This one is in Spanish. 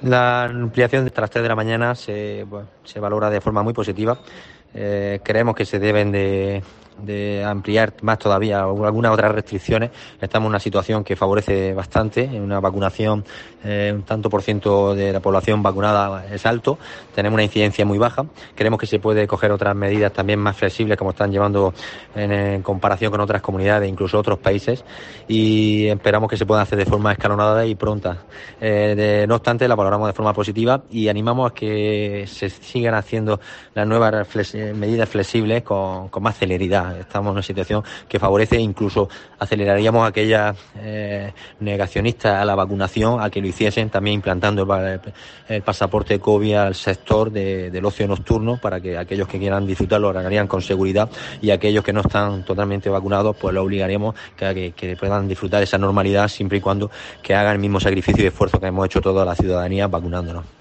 La ampliación de las 3 de la mañana se valora de forma muy positiva. Creemos que se deben de ampliar más todavía algunas otras restricciones. Estamos en una situación que favorece bastante, en una vacunación, un tanto por ciento de la población vacunada es alto, tenemos una incidencia muy baja. Creemos que se puede coger otras medidas también más flexibles, como están llevando en comparación con otras comunidades, incluso otros países, y esperamos que se puedan hacer de forma escalonada y pronta. No obstante, la valoramos de forma positiva y animamos a que se sigan haciendo las nuevas medidas flexibles con más celeridad. Estamos en una situación que favorece, incluso aceleraríamos a aquellas negacionistas a la vacunación a que lo hiciesen, también implantando el pasaporte COVID al sector del ocio nocturno, para que aquellos que quieran disfrutarlo lo harían con seguridad, y aquellos que no están totalmente vacunados pues lo obligaríamos que puedan disfrutar de esa normalidad, siempre y cuando que hagan el mismo sacrificio y esfuerzo que hemos hecho toda la ciudadanía vacunándonos.